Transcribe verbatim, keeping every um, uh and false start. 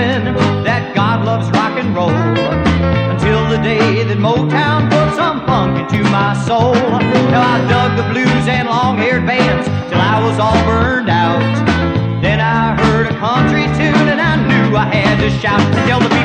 believing that God loves rock and roll, until the day that Motown put some funk into my soul. Now I dug the blues and long-haired bands till I was all burned out. Then I heard a country tune and I knew I had to shout, tell the people